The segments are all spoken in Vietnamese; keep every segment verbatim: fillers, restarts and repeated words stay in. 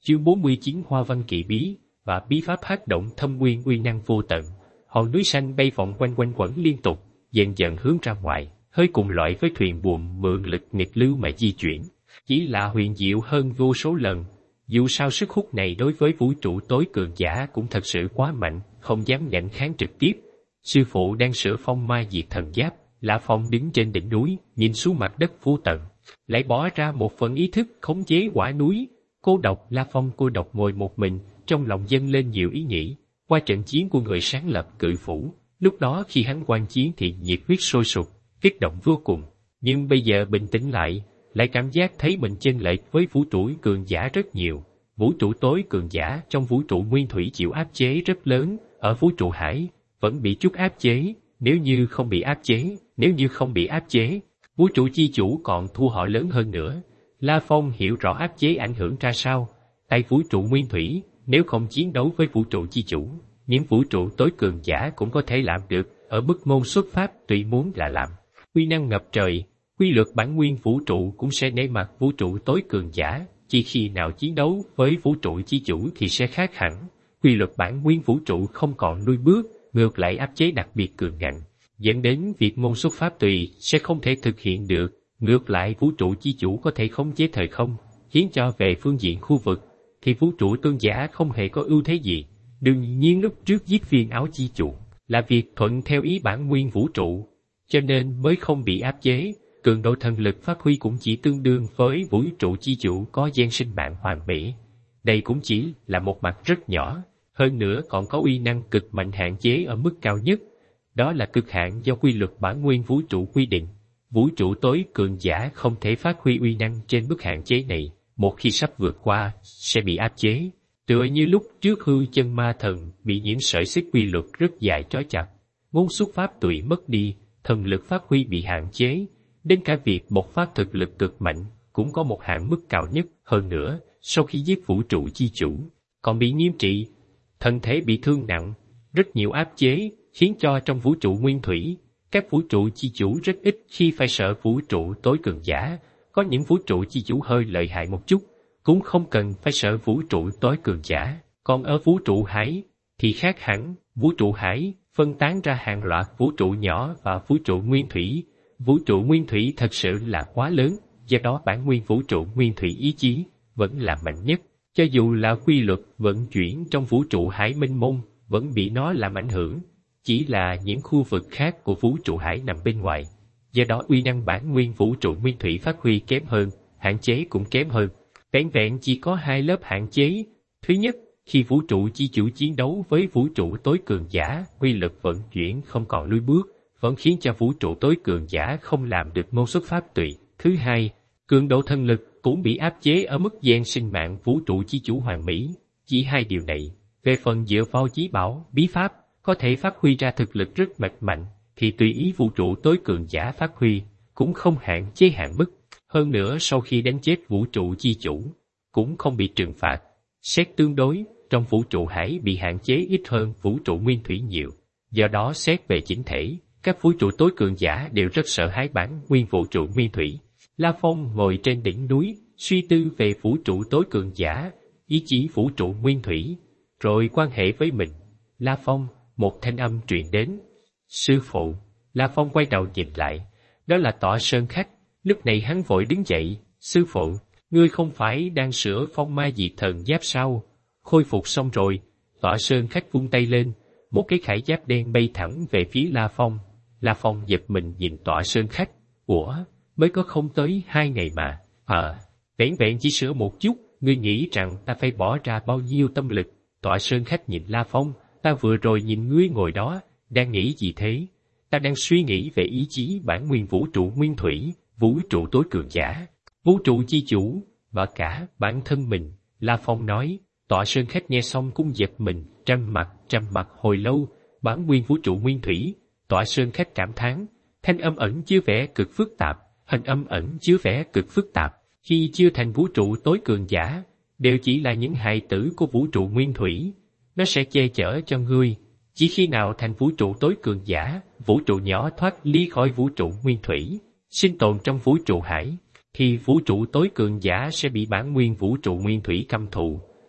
Chương bốn mươi chín Hoa văn kỳ bí và bí pháp hát động thâm nguyên uy năng vô tận. Hòn núi xanh bay vòng quanh quanh quẩn liên tục, dần dần hướng ra ngoài, hơi cùng loại với thuyền buồm mượn lực nghịch lưu mà di chuyển, chỉ là huyền diệu hơn vô số lần. Dù sao sức hút này đối với vũ trụ tối cường giả cũng thật sự quá mạnh, không dám ngạnh kháng trực tiếp. Sư phụ đang sửa phong ma diệt thần giáp, Lã Phong đứng trên đỉnh núi, nhìn xuống mặt đất vô tận, lại bỏ ra một phần ý thức khống chế quả núi. Cô độc, La Phong cô độc ngồi một mình, trong lòng dâng lên nhiều ý nghĩ. Qua trận chiến của người sáng lập Cự Phủ, lúc đó khi hắn quan chiến thì nhiệt huyết sôi sục, kích động vô cùng. Nhưng bây giờ bình tĩnh lại, lại cảm giác thấy mình chênh lệch với vũ trụ cường giả rất nhiều. Vũ trụ tối cường giả trong vũ trụ nguyên thủy chịu áp chế rất lớn, ở vũ trụ hải vẫn bị chút áp chế. Nếu như không bị áp chế, nếu như không bị áp chế, vũ trụ chi chủ còn thua họ lớn hơn nữa. La Phong hiểu rõ áp chế ảnh hưởng ra sao. Tại vũ trụ nguyên thủy, nếu không chiến đấu với vũ trụ chi chủ, những vũ trụ tối cường giả cũng có thể làm được, ở mức môn xuất pháp tùy muốn là làm. Uy năng ngập trời, quy luật bản nguyên vũ trụ cũng sẽ nể mặt vũ trụ tối cường giả, chỉ khi nào chiến đấu với vũ trụ chi chủ thì sẽ khác hẳn. Quy luật bản nguyên vũ trụ không còn lui bước, ngược lại áp chế đặc biệt cường ngạnh, dẫn đến việc môn xuất pháp tùy sẽ không thể thực hiện được. Ngược lại vũ trụ chi chủ có thể khống chế thời không, khiến cho về phương diện khu vực, thì vũ trụ tôn giả không hề có ưu thế gì. Đương nhiên lúc trước giết viên áo chi chủ, là việc thuận theo ý bản nguyên vũ trụ, cho nên mới không bị áp chế. Cường độ thần lực phát huy cũng chỉ tương đương với vũ trụ chi chủ có gen sinh mạng hoàn mỹ. Đây cũng chỉ là một mặt rất nhỏ, hơn nữa còn có uy năng cực mạnh hạn chế ở mức cao nhất. Đó là cực hạn do quy luật bản nguyên vũ trụ quy định. Vũ trụ tối cường giả không thể phát huy uy năng trên mức hạn chế này, một khi sắp vượt qua, sẽ bị áp chế. Tựa như lúc trước hư chân ma thần bị những sợi xích quy luật rất dài trói chặt, ngôn xuất pháp tùy mất đi, thần lực phát huy bị hạn chế, đến cả việc bộc phát thực lực cực mạnh cũng có một hạn mức cao nhất. Hơn nữa, sau khi giết vũ trụ chi chủ, còn bị nghiêm trị, thân thể bị thương nặng, rất nhiều áp chế, khiến cho trong vũ trụ nguyên thủy, các vũ trụ chi chủ rất ít khi phải sợ vũ trụ tối cường giả. Có những vũ trụ chi chủ hơi lợi hại một chút, cũng không cần phải sợ vũ trụ tối cường giả. Còn ở vũ trụ hải thì khác hẳn, vũ trụ hải phân tán ra hàng loạt vũ trụ nhỏ và vũ trụ nguyên thủy. Vũ trụ nguyên thủy thật sự là quá lớn, do đó bản nguyên vũ trụ nguyên thủy ý chí vẫn là mạnh nhất. Cho dù là quy luật vận chuyển trong vũ trụ hải mênh mông, vẫn bị nó làm ảnh hưởng. Chỉ là những khu vực khác của vũ trụ hải nằm bên ngoài, do đó uy năng bản nguyên vũ trụ nguyên thủy phát huy kém hơn, hạn chế cũng kém hơn. Vẹn vẹn chỉ có hai lớp hạn chế. Thứ nhất, khi vũ trụ chi chủ chiến đấu với vũ trụ tối cường giả, quy lực vận chuyển không còn lùi bước, vẫn khiến cho vũ trụ tối cường giả không làm được môn xuất pháp tùy. Thứ hai, cường độ thân lực cũng bị áp chế ở mức gen sinh mạng vũ trụ chi chủ hoàn mỹ. Chỉ hai điều này, về phần dựa vào chí bảo, bí pháp, có thể phát huy ra thực lực rất mạnh mạnh, thì tùy ý vũ trụ tối cường giả phát huy, cũng không hạn chế hạn mức. Hơn nữa sau khi đánh chết vũ trụ chi chủ, cũng không bị trừng phạt. Xét tương đối, trong vũ trụ hải bị hạn chế ít hơn vũ trụ nguyên thủy nhiều. Do đó xét về chỉnh thể, các vũ trụ tối cường giả đều rất sợ hãi bản nguyên vũ trụ nguyên thủy. La Phong ngồi trên đỉnh núi, suy tư về vũ trụ tối cường giả, ý chí vũ trụ nguyên thủy, rồi quan hệ với mình. La Phong, một thanh âm truyền đến. Sư phụ. La Phong quay đầu nhìn lại, đó là Tọa Sơn Khách. Lúc này hắn vội đứng dậy. Sư phụ, ngươi không phải đang sửa phong ma diệt thần giáp sao? Khôi phục xong rồi. Tọa Sơn Khách vung tay lên, một cái khải giáp đen bay thẳng về phía La Phong. La Phong giật mình nhìn Tọa Sơn Khách. Ủa, mới có không tới hai ngày mà. À, vẹn vẹn chỉ sửa một chút, ngươi nghĩ rằng ta phải bỏ ra bao nhiêu tâm lực? Tọa Sơn Khách nhìn La Phong. Ta vừa rồi nhìn ngươi ngồi đó, đang nghĩ gì thế? Ta đang suy nghĩ về ý chí bản nguyên vũ trụ nguyên thủy, vũ trụ tối cường giả, vũ trụ chi chủ, và cả bản thân mình. La Phong nói. Tọa Sơn Khách nghe xong cũng giật mình, trầm mặt, trầm mặt hồi lâu. Bản nguyên vũ trụ nguyên thủy. Tọa Sơn Khách cảm thán, thanh âm ẩn chứa vẻ cực phức tạp, hình âm ẩn chứa vẻ cực phức tạp. Khi chưa thành vũ trụ tối cường giả, đều chỉ là những hài tử của vũ trụ nguyên thủy. Nó sẽ che chở cho ngươi. Chỉ khi nào thành vũ trụ tối cường giả, vũ trụ nhỏ thoát ly khỏi vũ trụ nguyên thủy, sinh tồn trong vũ trụ hải, thì vũ trụ tối cường giả sẽ bị bản nguyên vũ trụ nguyên thủy căm thù,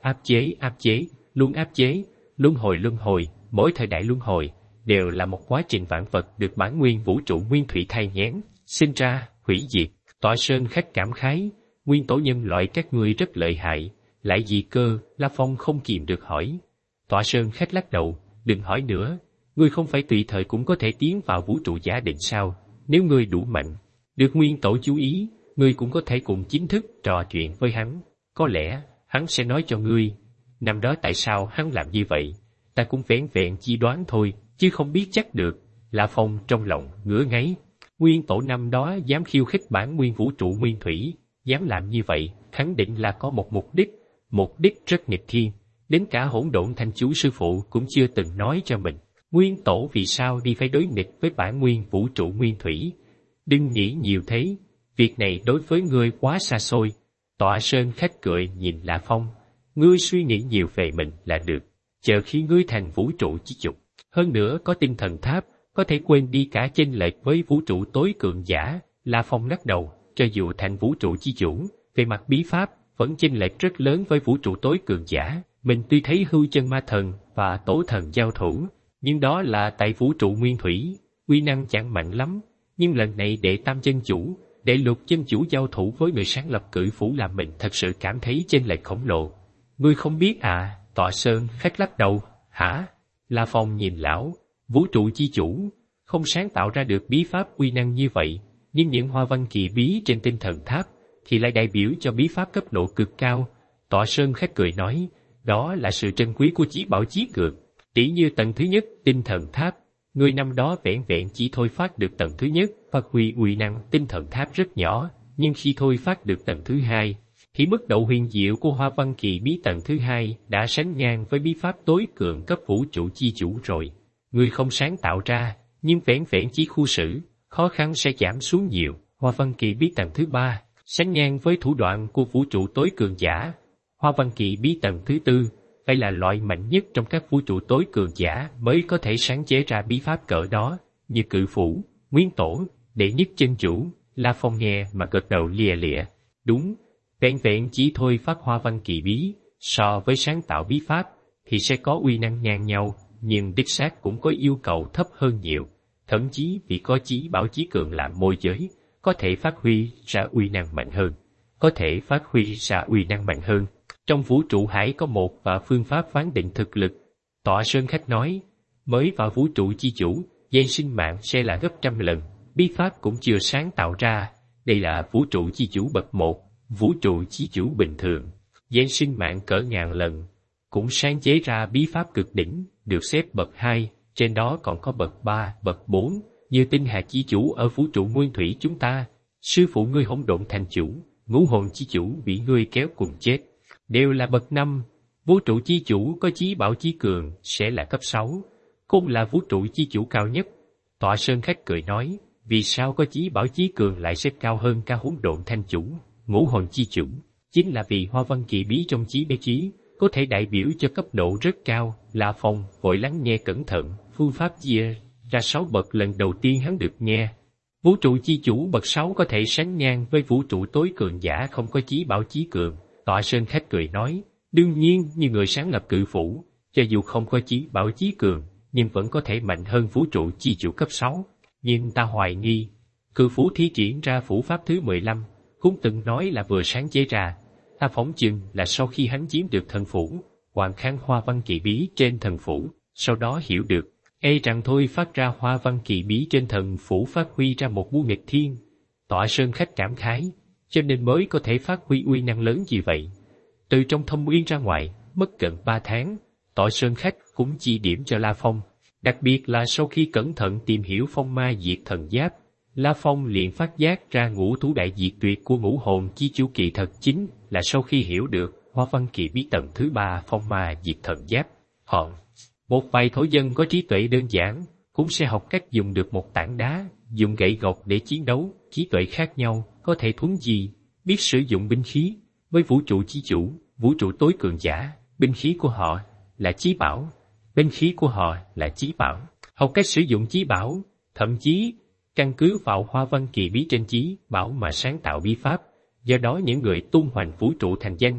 áp chế, áp chế, luôn áp chế, luân hồi luân hồi, mỗi thời đại luân hồi, đều là một quá trình vạn vật được bản nguyên vũ trụ nguyên thủy thai nghén, sinh ra, hủy diệt. Tọa Sơn Khách cảm khái, nguyên tổ nhân loại các ngươi rất lợi hại, lại gì cơ? La Phong không kìm được hỏi. Tọa Sơn Khách lắc đầu, đừng hỏi nữa, ngươi không phải tùy thời cũng có thể tiến vào vũ trụ giả định sao? Nếu ngươi đủ mạnh, được nguyên tổ chú ý, ngươi cũng có thể cùng chính thức trò chuyện với hắn. Có lẽ hắn sẽ nói cho ngươi, năm đó tại sao hắn làm như vậy. Ta cũng vẻn vẹn chỉ đoán thôi, chứ không biết chắc được. La Phong trong lòng ngứa ngáy. Nguyên tổ năm đó dám khiêu khích bản nguyên vũ trụ nguyên thủy, dám làm như vậy, khẳng định là có một mục đích, mục đích rất nghịch thiên. Đến cả Hỗn Độn Thanh Chú sư phụ cũng chưa từng nói cho mình. Nguyên tổ vì sao đi phải đối nghịch với bản nguyên vũ trụ nguyên thủy? Đừng nghĩ nhiều thế, việc này đối với ngươi quá xa xôi. Tọa Sơn Khách cười nhìn La Phong, ngươi suy nghĩ nhiều về mình là được, chờ khi ngươi thành vũ trụ chi chủ, hơn nữa có tinh thần tháp, có thể quên đi cả chênh lệch với vũ trụ tối cường giả. La Phong lắc đầu, cho dù thành vũ trụ chi chủ, về mặt bí pháp, vẫn chênh lệch rất lớn với vũ trụ tối cường giả. Mình tuy thấy hưu chân ma thần và tổ thần giao thủ, nhưng đó là tại vũ trụ nguyên thủy, uy năng chẳng mạnh lắm. Nhưng lần này đệ tam chân chủ, đệ lục chân chủ giao thủ với người sáng lập cự phủ làm mình thật sự cảm thấy chênh lệch khổng lồ. Ngươi không biết à? Tọa Sơn Khách lắc đầu. Hả? La Phong nhìn lão, vũ trụ chi chủ, không sáng tạo ra được bí pháp uy năng như vậy, nhưng những hoa văn kỳ bí trên tinh thần tháp thì lại đại biểu cho bí pháp cấp độ cực cao. Tọa Sơn Khách cười nói, đó là sự trân quý của chí bảo chí cường. Tỉ như tầng thứ nhất tinh thần tháp, người năm đó vẻn vẹn chỉ thôi phát được tầng thứ nhất, phát huy uy năng tinh thần tháp rất nhỏ, nhưng khi thôi phát được tầng thứ hai, thì mức độ huyền diệu của hoa văn kỳ bí tầng thứ hai đã sánh ngang với bí pháp tối cường cấp vũ trụ chi chủ rồi. Người không sáng tạo ra, nhưng vẻn vẹn chỉ khu xử, khó khăn sẽ giảm xuống nhiều. Hoa văn kỳ bí tầng thứ ba, sánh ngang với thủ đoạn của vũ trụ tối cường giả. Hoa văn kỳ bí tầng thứ tư, phải là loại mạnh nhất trong các vũ trụ tối cường giả mới có thể sáng chế ra bí pháp cỡ đó, như cự phủ, nguyên tổ, đệ nhất chân chủ. La Phong nghe mà gật đầu lìa lịa. Đúng, vẹn vẹn chỉ thôi phát hoa văn kỳ bí, so với sáng tạo bí pháp, thì sẽ có uy năng ngang nhau, nhưng đích xác cũng có yêu cầu thấp hơn nhiều. Thậm chí vì có chí bảo chí cường làm môi giới, có thể phát huy ra uy năng mạnh hơn, có thể phát huy ra uy năng mạnh hơn. Trong vũ trụ hải có một và phương pháp phán định thực lực. Tọa Sơn Khách nói, mới vào vũ trụ chi chủ, gen sinh mạng sẽ là gấp trăm lần, bí pháp cũng chưa sáng tạo ra. Đây là vũ trụ chi chủ bậc một, vũ trụ chi chủ bình thường, gen sinh mạng cỡ ngàn lần, cũng sáng chế ra bí pháp cực đỉnh, được xếp bậc hai, trên đó còn có bậc ba, bậc bốn, như tinh hà chi chủ ở vũ trụ nguyên thủy chúng ta. Sư phụ ngươi Hỗn Độn Thành chủ, ngũ hồn chi chủ bị ngươi kéo cùng chết, đều là bậc năm. Vũ trụ chi chủ có chí bảo chí cường sẽ là cấp sáu, cũng là vũ trụ chi chủ cao nhất. Tọa Sơn Khách cười nói, vì sao có chí bảo chí cường lại xếp cao hơn cả Hỗn Độn Thanh chủ, ngũ hồn chi chủ? Chính là vì hoa văn kỳ bí trong chí bế chí có thể đại biểu cho cấp độ rất cao. La Phong vội lắng nghe cẩn thận, phương pháp chia ra sáu bậc lần đầu tiên hắn được nghe. Vũ trụ chi chủ bậc sáu có thể sánh ngang với vũ trụ tối cường giả không có chí bảo chí cường. Tọa Sơn Khách cười nói, đương nhiên như người sáng lập cự phủ, cho dù không có chí bảo chí cường, nhưng vẫn có thể mạnh hơn vũ trụ chi chủ cấp sáu. Nhưng ta hoài nghi, cự phủ thi triển ra phủ pháp thứ mười lăm, cũng từng nói là vừa sáng chế ra. Ta phỏng chừng là sau khi hắn chiếm được thần phủ, hoàn kháng hoa văn kỳ bí trên thần phủ, sau đó hiểu được, e rằng thôi phát ra hoa văn kỳ bí trên thần phủ phát huy ra một bu nghịch thiên. Tọa Sơn Khách cảm khái, cho nên mới có thể phát huy uy năng lớn như vậy. Từ trong Thâm Uyên ra ngoài, mất gần ba tháng, Tọa Sơn Khách cũng chỉ điểm cho La Phong, đặc biệt là sau khi cẩn thận tìm hiểu phong ma diệt thần giáp, La Phong liền phát giác ra ngũ thú đại diệt tuyệt của ngũ hồn chi chu kỳ thật chính là sau khi hiểu được hoa văn kỳ bí tầng thứ ba phong ma diệt thần giáp. Họ, một vài thổ dân có trí tuệ đơn giản, cũng sẽ học cách dùng được một tảng đá, dùng gậy gộc để chiến đấu. Trí tuệ khác nhau, có thể thuấn di, biết sử dụng binh khí. Với vũ trụ chi chủ, vũ trụ tối cường giả, binh khí của họ là chí bảo, binh khí của họ là chí bảo. Học cách sử dụng chí bảo, thậm chí căn cứ vào hoa văn kỳ bí trên chí bảo mà sáng tạo bí pháp. Do đó những người tung hoành vũ trụ thành danh,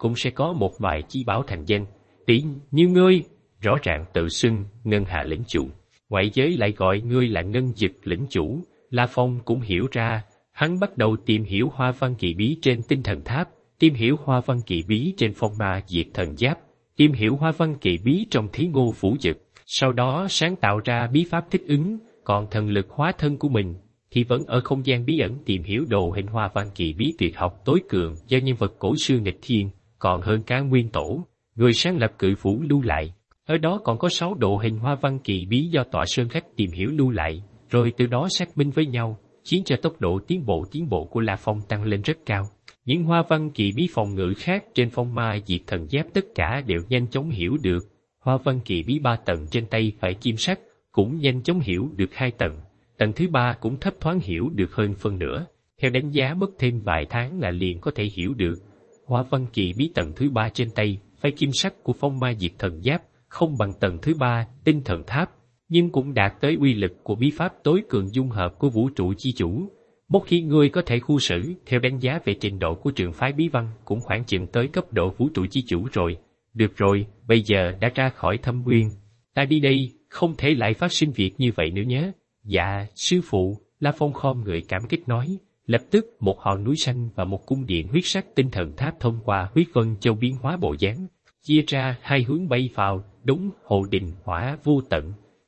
cũng sẽ có một vài chi bảo thành danh, tỷ như ngươi, rõ ràng tự xưng Ngân Hà lĩnh chủ. Ngoại giới lại gọi ngươi là Ngân Dực lĩnh chủ. La Phong cũng hiểu ra, hắn bắt đầu tìm hiểu hoa văn kỳ bí trên tinh thần tháp, tìm hiểu hoa văn kỳ bí trên phong ma diệt thần giáp, tìm hiểu hoa văn kỳ bí trong thí ngô phủ dực, sau đó sáng tạo ra bí pháp thích ứng, còn thần lực hóa thân của mình thì vẫn ở không gian bí ẩn tìm hiểu đồ hình hoa văn kỳ bí tuyệt học tối cường do nhân vật cổ xưa nghịch thiên, còn hơn cả nguyên tổ, người sáng lập cự phủ lưu lại. Ở đó còn có sáu độ hình hoa văn kỳ bí do tọa sơn khách tìm hiểu lưu lại, rồi từ đó xác minh với nhau, khiến cho tốc độ tiến bộ tiến bộ của La Phong tăng lên rất cao. Những hoa văn kỳ bí phòng ngự khác trên phong ma diệt thần giáp tất cả đều nhanh chóng hiểu được. Hoa văn kỳ bí ba tầng trên tay phải kim sắc cũng nhanh chóng hiểu được hai tầng, tầng thứ ba cũng thấp thoáng hiểu được hơn phân nửa. Theo đánh giá mất thêm vài tháng là liền có thể hiểu được. Hoa văn kỳ bí tầng thứ ba trên tay phải kim sắc của phong ma diệt thần giáp không bằng tầng thứ ba tinh thần tháp, nhưng cũng đạt tới uy lực của bí pháp tối cường dung hợp của vũ trụ chi chủ. Một khi ngươi có thể khu xử, theo đánh giá về trình độ của trường phái bí văn cũng khoảng chừng tới cấp độ vũ trụ chi chủ rồi. Được rồi, bây giờ đã ra khỏi thâm nguyên. Ta đi đây, không thể lại phát sinh việc như vậy nữa nhé. Dạ, sư phụ, La Phong khom người cảm kích nói. Lập tức một hòn núi xanh và một cung điện huyết sắc tinh thần tháp thông qua huyết vân châu biến hóa bộ dáng, chia ra hai hướng bay vào, đúng hồ đình hỏa vô tận.